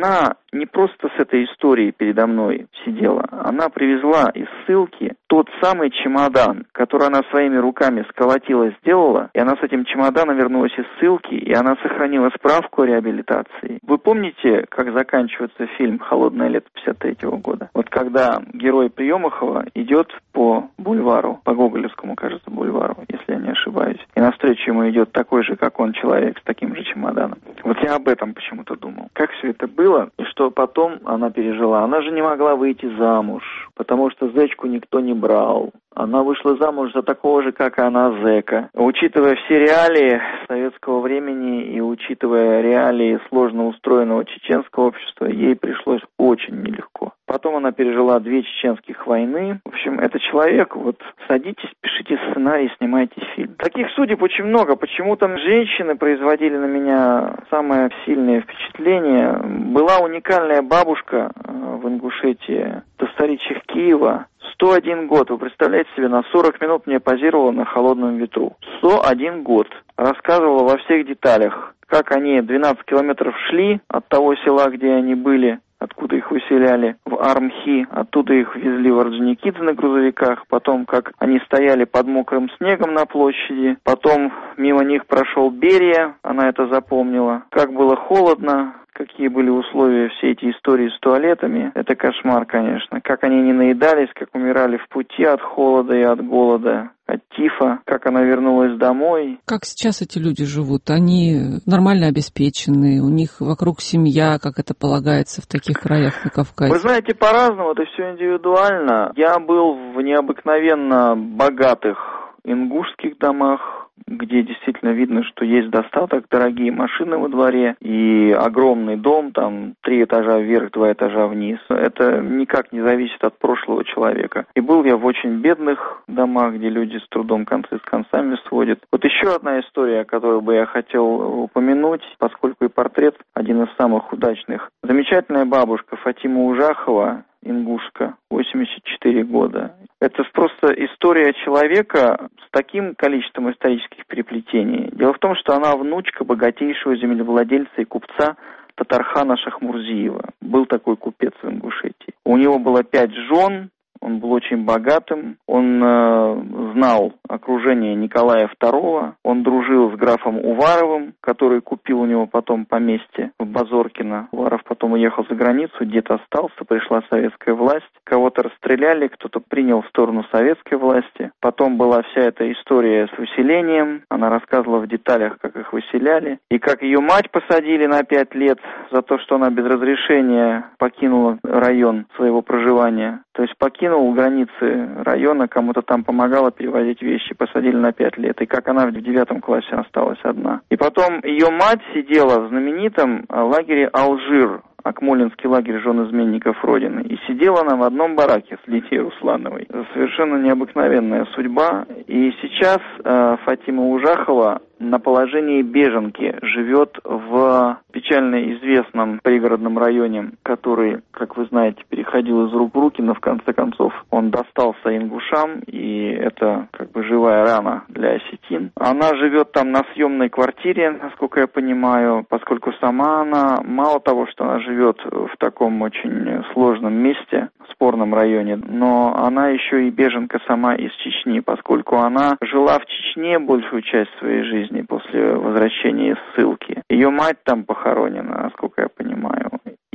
не просто с этой историей передо мной сидела. Она привезла из ссылки тот самый чемодан, который она своими руками сколотила, сделала, и она с этим чемоданом вернулась из ссылки, и она сохранила справку о реабилитации. Вы помните, как заканчивается фильм «Холодное лето» пятьдесят третьего года? Вот когда герой Приемахова идет по бульвару, по Гоголевскому, кажется, бульвару, если я не ошибаюсь, и навстречу ему идет такой же, как он, человек с таким же чемоданом. Вот я об этом почему-то думал. Как все это было, и что потом она пережила? Она же не могла выйти замуж, потому что зэчку никто не брал. Она вышла замуж за такого же, как и она, зэка. Учитывая все реалии советского времени и учитывая реалии сложно устроенного чеченского общества, ей пришлось очень нелегко. Потом она пережила две чеченских войны. В общем, это человек, вот садитесь, пишите сценарий, снимайте фильм. Таких судеб очень много. Почему-то женщины производили на меня самое сильное впечатление. Была уникальная бабушка в Ингушетии, Достаричих Киева. сто один год, вы представляете себе, на сорок минут мне позировала на холодном ветру. сто один год. Рассказывала во всех деталях, как они двенадцать километров шли от того села, где они были, откуда их выселяли, в Армхи, оттуда их везли в Орджоникидзе на грузовиках, потом как они стояли под мокрым снегом на площади, потом мимо них прошел Берия, она это запомнила, как было холодно, какие были условия, все эти истории с туалетами, это кошмар, конечно. Как они не наедались, как умирали в пути от холода и от голода, от тифа, как она вернулась домой. Как сейчас эти люди живут? Они нормально обеспечены, у них вокруг семья, как это полагается в таких краях на Кавказе? Вы знаете, по-разному, это все индивидуально. Я был в необыкновенно богатых ингушских домах, где действительно видно, что есть достаток, дорогие машины во дворе и огромный дом, там три этажа вверх, два этажа вниз. Это никак не зависит от прошлого человека. И был я в очень бедных домах, где люди с трудом концы с концами сводят. Вот еще одна история, которую бы я хотел упомянуть, поскольку и портрет один из самых удачных. Замечательная бабушка Фатима Ужахова, ингушка, восемьдесят четыре года. Это просто история человека с таким количеством исторических переплетений. Дело в том, что она внучка богатейшего землевладельца и купца Татархана Шахмурзиева. Был такой купец в Ингушетии. У него было пять жен. Он был очень богатым, он э, знал окружение Николая второго, он дружил с графом Уваровым, который купил у него потом поместье в Базоркино. Уваров потом уехал за границу, дед остался, пришла советская власть, кого-то расстреляли, кто-то принял в сторону советской власти. Потом была вся эта история с выселением, она рассказывала в деталях, как их выселяли, и как ее мать посадили на пять лет за то, что она без разрешения покинула район своего проживания. То есть покинул границы района, кому-то там помогала перевозить вещи, посадили на пять лет. И как она в девятом классе осталась одна. И потом ее мать сидела в знаменитом лагере Алжир, Акмолинский лагерь жен изменников Родины. И сидела она в одном бараке с Лидией Руслановой. Совершенно необыкновенная судьба. И сейчас э, Фатима Ужахова на положении беженки живет в печально известном пригородном районе, который, как вы знаете, переходил из рук в руки, но в конце концов он достался ингушам, и это как бы живая рана для осетин. Она живет там на съемной квартире, насколько я понимаю, поскольку сама она, мало того, что она живет в таком очень сложном месте, спорном районе, но она еще и беженка сама из Чечни, поскольку она жила в Чечне большую часть своей жизни после возвращения из ссылки. Ее мать там похоронена, насколько я понимаю.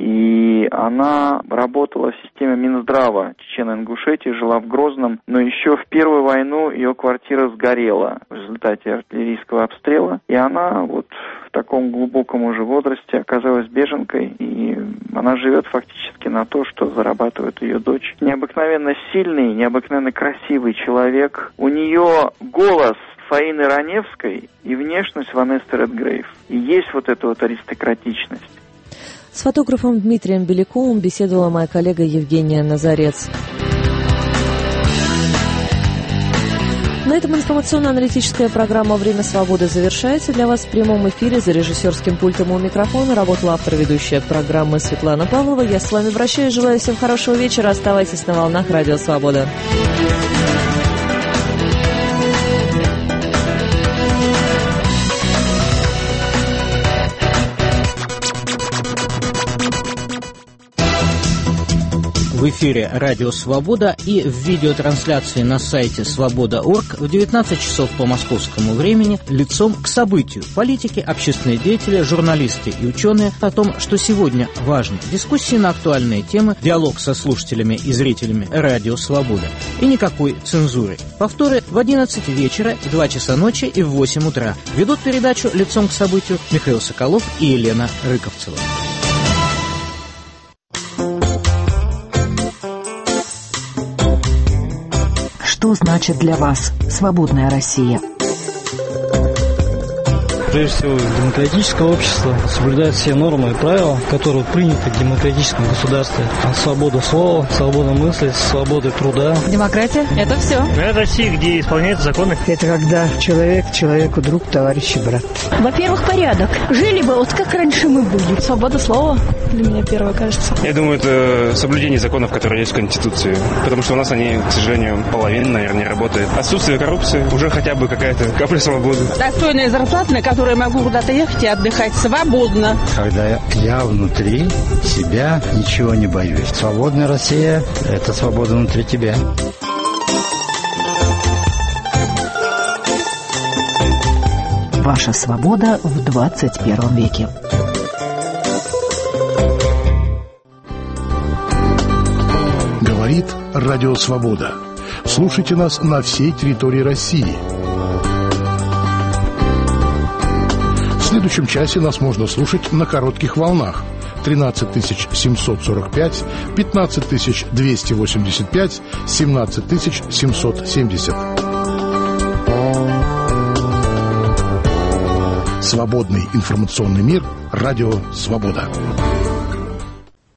И она работала в системе Минздрава Чечено-Ингушетии, жила в Грозном, но еще в Первую войну ее квартира сгорела в результате артиллерийского обстрела, и она вот в таком глубоком уже возрасте оказалась беженкой, и она живет фактически на то, что зарабатывает ее дочь. Необыкновенно сильный, необыкновенно красивый человек. У нее голос Фаины Раневской и внешность Ванессы Редгрейв. И есть вот эта вот аристократичность. С фотографом Дмитрием Беляковым беседовала моя коллега Евгения Назарец. На этом информационно-аналитическая программа «Время свободы» завершается. Для вас в прямом эфире за режиссерским пультом у микрофона работала автор-ведущая программы Светлана Павлова. Я с вами прощаюсь, желаю всем хорошего вечера. Оставайтесь на волнах Радио Свобода. В эфире «Радио Свобода» и в видеотрансляции на сайте свобода точка орг в девятнадцать часов по московскому времени «Лицом к событию». Политики, общественные деятели, журналисты и ученые о том, что сегодня важно. Дискуссии на актуальные темы, диалог со слушателями и зрителями «Радио Свобода». И никакой цензуры. Повторы в одиннадцать вечера, в два часа ночи и в восемь утра. Ведут передачу «Лицом к событию» Михаил Соколов и Елена Рыковцева. Что значит для вас свободная Россия? Прежде всего, демократическое общество соблюдает все нормы и правила, которые приняты в демократическом государстве. Свобода слова, свобода мысли, свобода труда. Демократия – это все. Это Россия, где исполняются законы. Это когда человек человеку друг, товарищ и брат. Во-первых, порядок. Жили бы вот как раньше мы были. Свобода слова для меня первое, кажется. Я думаю, это соблюдение законов, которые есть в Конституции. Потому что у нас они, к сожалению, половина, наверное, не работает. Отсутствие коррупции, уже хотя бы какая-то капля свободы. Достойная зарплата, на которую я могу куда-то ехать и отдыхать свободно. Когда я внутри себя ничего не боюсь. Свободная Россия – это свобода внутри тебя. Ваша свобода в двадцать первом веке. Говорит Радио Свобода. Слушайте нас на всей территории России. В следующем часе нас можно слушать на коротких волнах тринадцать тысяч семьсот сорок пять, пятнадцать тысяч двести восемьдесят пять, семнадцать тысяч семьсот семьдесят. Свободный информационный мир. Радио Свобода.